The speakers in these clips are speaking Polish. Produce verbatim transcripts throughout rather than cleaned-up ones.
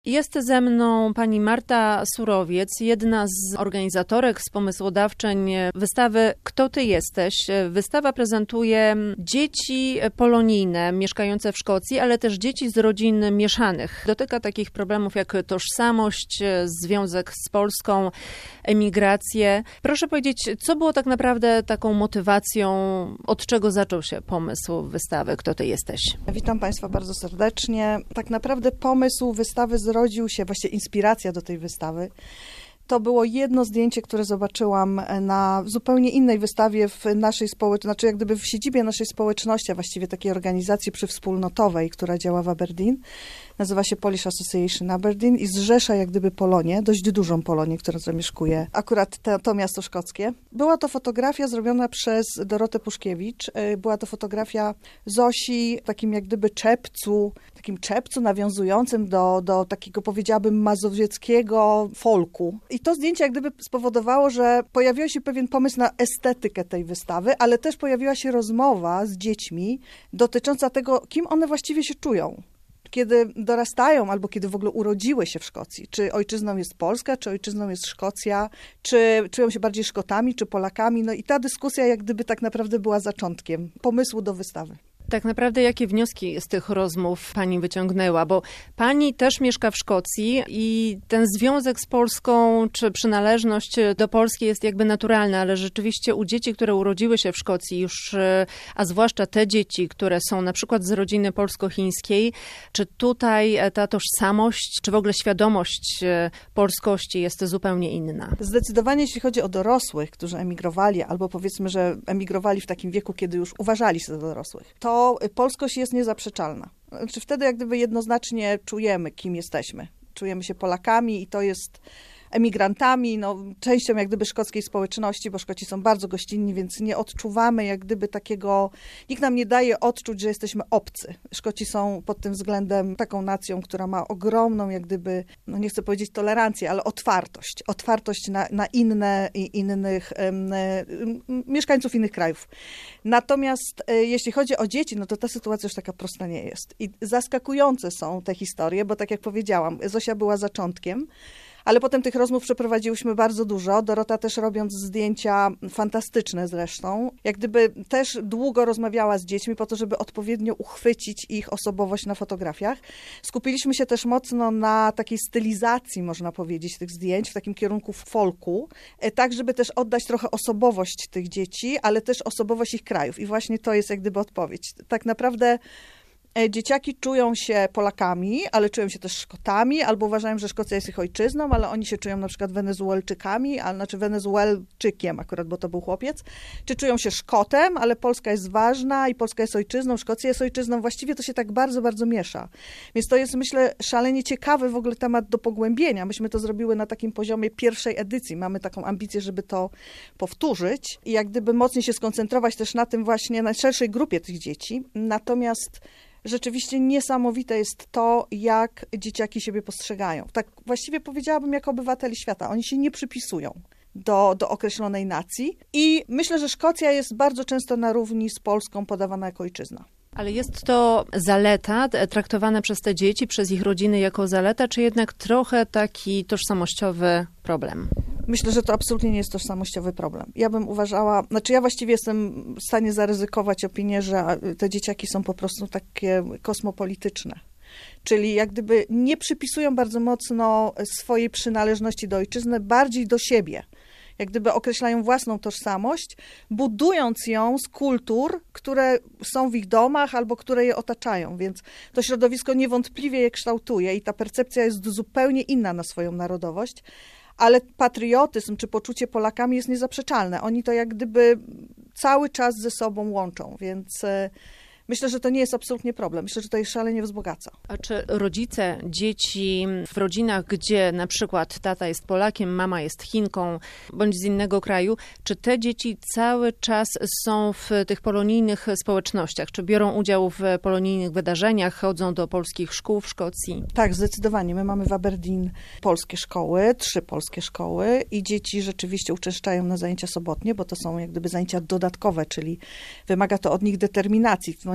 Jest ze mną pani Marta Surowiec, jedna z organizatorek, z pomysłodawczyń wystawy Kto ty jesteś? Wystawa prezentuje dzieci polonijne mieszkające w Szkocji, ale też dzieci z rodzin mieszanych. Dotyka takich problemów jak tożsamość, związek z Polską, emigrację. Proszę powiedzieć, co było tak naprawdę taką motywacją, od czego zaczął się pomysł wystawy Kto ty jesteś? Witam Państwa bardzo serdecznie. Tak naprawdę pomysł wystawy zrodził się, właściwie inspiracja do tej wystawy. To było jedno zdjęcie, które zobaczyłam na zupełnie innej wystawie w naszej społeczności, znaczy jak gdyby w siedzibie naszej społeczności, a właściwie takiej organizacji przywspólnotowej, która działa w Aberdeen. Nazywa się Polish Association Aberdeen i zrzesza jak gdyby Polonię, dość dużą Polonię, która zamieszkuje akurat te, to miasto szkockie. Była to fotografia zrobiona przez Dorotę Puszkiewicz. Była to fotografia Zosi w takim jak gdyby czepcu, takim czepcu nawiązującym do, do takiego, powiedziałabym, mazowieckiego folku. I to zdjęcie jak gdyby spowodowało, że pojawił się pewien pomysł na estetykę tej wystawy, ale też pojawiła się rozmowa z dziećmi dotycząca tego, kim one właściwie się czują, kiedy dorastają albo kiedy w ogóle urodziły się w Szkocji. Czy ojczyzną jest Polska, czy ojczyzną jest Szkocja, czy czują się bardziej Szkotami, czy Polakami. No i ta dyskusja jak gdyby tak naprawdę była zaczątkiem pomysłu do wystawy. Tak naprawdę jakie wnioski z tych rozmów pani wyciągnęła? Bo pani też mieszka w Szkocji i ten związek z Polską, czy przynależność do Polski jest jakby naturalna, ale rzeczywiście u dzieci, które urodziły się w Szkocji już, a zwłaszcza te dzieci, które są na przykład z rodziny polsko-chińskiej, czy tutaj ta tożsamość, czy w ogóle świadomość polskości jest zupełnie inna? Zdecydowanie jeśli chodzi o dorosłych, którzy emigrowali, albo powiedzmy, że emigrowali w takim wieku, kiedy już uważali się za dorosłych, to polskość jest niezaprzeczalna. Znaczy wtedy jak gdyby jednoznacznie czujemy, kim jesteśmy. Czujemy się Polakami i to jest emigrantami, no, częścią jak gdyby szkockiej społeczności, bo Szkoci są bardzo gościnni, więc nie odczuwamy jak gdyby takiego, nikt nam nie daje odczuć, że jesteśmy obcy. Szkoci są pod tym względem taką nacją, która ma ogromną jak gdyby, no nie chcę powiedzieć tolerancję, ale otwartość. Otwartość na, na inne i innych um, um, mieszkańców innych krajów. Natomiast e, jeśli chodzi o dzieci, no to ta sytuacja już taka prosta nie jest. I zaskakujące są te historie, bo tak jak powiedziałam, Zosia była zaczątkiem, ale potem tych rozmów przeprowadziłyśmy bardzo dużo. Dorota też robiąc zdjęcia fantastyczne zresztą, jak gdyby też długo rozmawiała z dziećmi po to, żeby odpowiednio uchwycić ich osobowość na fotografiach. Skupiliśmy się też mocno na takiej stylizacji, można powiedzieć, tych zdjęć, w takim kierunku folku, tak żeby też oddać trochę osobowość tych dzieci, ale też osobowość ich krajów. I właśnie to jest jak gdyby odpowiedź. Tak naprawdę dzieciaki czują się Polakami, ale czują się też Szkotami, albo uważają, że Szkocja jest ich ojczyzną, ale oni się czują na przykład Wenezuelczykami, a znaczy Wenezuelczykiem akurat, bo to był chłopiec. Czy czują się Szkotem, ale Polska jest ważna i Polska jest ojczyzną, Szkocja jest ojczyzną. Właściwie to się tak bardzo, bardzo miesza. Więc to jest, myślę, szalenie ciekawy w ogóle temat do pogłębienia. Myśmy to zrobiły na takim poziomie pierwszej edycji. Mamy taką ambicję, żeby to powtórzyć i jak gdyby mocniej się skoncentrować też na tym właśnie, na szerszej grupie tych dzieci. Natomiast rzeczywiście niesamowite jest to, jak dzieciaki siebie postrzegają. Tak właściwie powiedziałabym jako obywateli świata. Oni się nie przypisują do, do określonej nacji i myślę, że Szkocja jest bardzo często na równi z Polską podawana jako ojczyzna. Ale jest to zaleta traktowana przez te dzieci, przez ich rodziny jako zaleta, czy jednak trochę taki tożsamościowy problem? Myślę, że to absolutnie nie jest tożsamościowy problem. Ja bym uważała, znaczy ja właściwie jestem w stanie zaryzykować opinię, że te dzieciaki są po prostu takie kosmopolityczne. Czyli jak gdyby nie przypisują bardzo mocno swojej przynależności do ojczyzny, bardziej do siebie. Jak gdyby określają własną tożsamość, budując ją z kultur, które są w ich domach albo które je otaczają. Więc to środowisko niewątpliwie je kształtuje i ta percepcja jest zupełnie inna na swoją narodowość. Ale patriotyzm czy poczucie Polakami jest niezaprzeczalne. Oni to jak gdyby cały czas ze sobą łączą, więc myślę, że to nie jest absolutnie problem. Myślę, że to jest szalenie wzbogaca. A czy rodzice dzieci w rodzinach, gdzie na przykład tata jest Polakiem, mama jest Chinką bądź z innego kraju, czy te dzieci cały czas są w tych polonijnych społecznościach? Czy biorą udział w polonijnych wydarzeniach, chodzą do polskich szkół w Szkocji? Tak, zdecydowanie. My mamy w Aberdeen polskie szkoły, trzy polskie szkoły i dzieci rzeczywiście uczęszczają na zajęcia sobotnie, bo to są jak gdyby zajęcia dodatkowe, czyli wymaga to od nich determinacji. W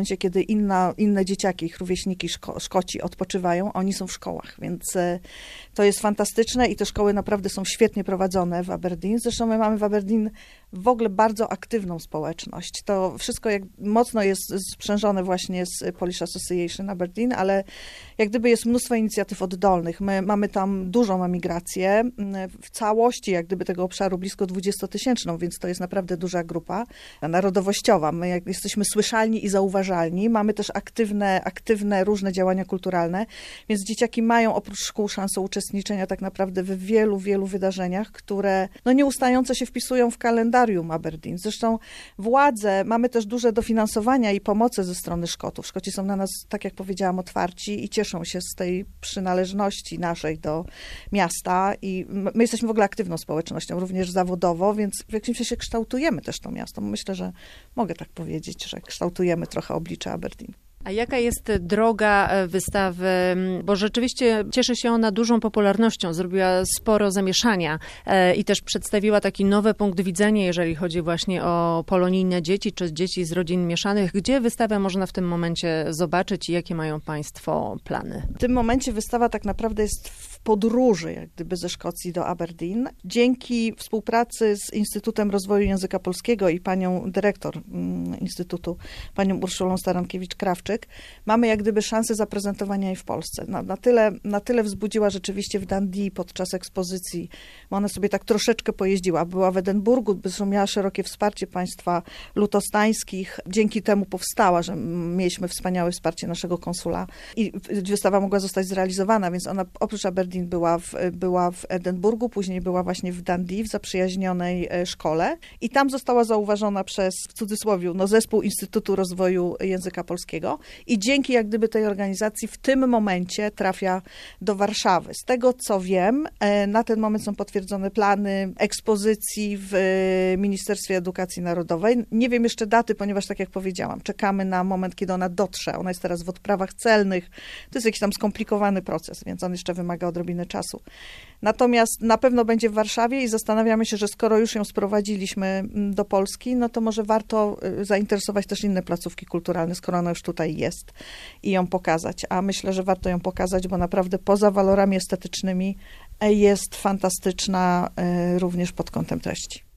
momencie, kiedy inna, inne dzieciaki, ich rówieśniki, szko, Szkoci odpoczywają, oni są w szkołach, więc e, to jest fantastyczne i te szkoły naprawdę są świetnie prowadzone w Aberdeen. Zresztą my mamy w Aberdeen w ogóle bardzo aktywną społeczność. To wszystko jak mocno jest sprzężone właśnie z Polish Association Aberdeen, ale jak gdyby jest mnóstwo inicjatyw oddolnych. My mamy tam dużą emigrację, w całości jak gdyby tego obszaru blisko dwudziestotysięczną, więc to jest naprawdę duża grupa narodowościowa. My jak jesteśmy słyszalni i zauważalni, mamy też aktywne, aktywne różne działania kulturalne, więc dzieciaki mają oprócz szkół szansę uczestniczenia tak naprawdę w wielu, wielu wydarzeniach, które no nieustająco się wpisują w kalendarium Aberdeen. Zresztą władze, mamy też duże dofinansowania i pomocy ze strony Szkotów. Szkoci są na nas, tak jak powiedziałam, otwarci i cieszą się z tej przynależności naszej do miasta i my jesteśmy w ogóle aktywną społecznością, również zawodowo, więc w jakimś sensie kształtujemy też to miasto. Myślę, że mogę tak powiedzieć, że kształtujemy trochę oblicze Aberdeen. A jaka jest droga wystawy? Bo rzeczywiście cieszy się ona dużą popularnością, zrobiła sporo zamieszania i też przedstawiła taki nowy punkt widzenia, jeżeli chodzi właśnie o polonijne dzieci, czy dzieci z rodzin mieszanych. Gdzie wystawę można w tym momencie zobaczyć i jakie mają Państwo plany? W tym momencie wystawa tak naprawdę jest w podróży, jak gdyby ze Szkocji do Aberdeen. Dzięki współpracy z Instytutem Rozwoju Języka Polskiego i panią dyrektor Instytutu, panią Urszulą Starankiewicz-Krawczyk, mamy jak gdyby szansę zaprezentowania jej w Polsce. Na, na, tyle, na tyle wzbudziła rzeczywiście w Dundee podczas ekspozycji, bo ona sobie tak troszeczkę pojeździła. Była w Edynburgu, zresztą miała szerokie wsparcie państwa lutostańskich. Dzięki temu powstała, że mieliśmy wspaniałe wsparcie naszego konsula i wystawa mogła zostać zrealizowana, więc ona oprócz Aberdeen była w, była w Edynburgu, później była właśnie w Dundee, w zaprzyjaźnionej szkole i tam została zauważona przez, w cudzysłowie, no, zespół Instytutu Rozwoju Języka Polskiego i dzięki jak gdyby tej organizacji w tym momencie trafia do Warszawy. Z tego co wiem, na ten moment są potwierdzone plany ekspozycji w Ministerstwie Edukacji Narodowej. Nie wiem jeszcze daty, ponieważ tak jak powiedziałam, czekamy na moment, kiedy ona dotrze. Ona jest teraz w odprawach celnych. To jest jakiś tam skomplikowany proces, więc on jeszcze wymaga odrobiny czasu. Natomiast na pewno będzie w Warszawie i zastanawiamy się, że skoro już ją sprowadziliśmy do Polski, no to może warto zainteresować też inne placówki kulturalne, skoro ona już tutaj jest i ją pokazać. A myślę, że warto ją pokazać, bo naprawdę poza walorami estetycznymi jest fantastyczna również pod kątem treści.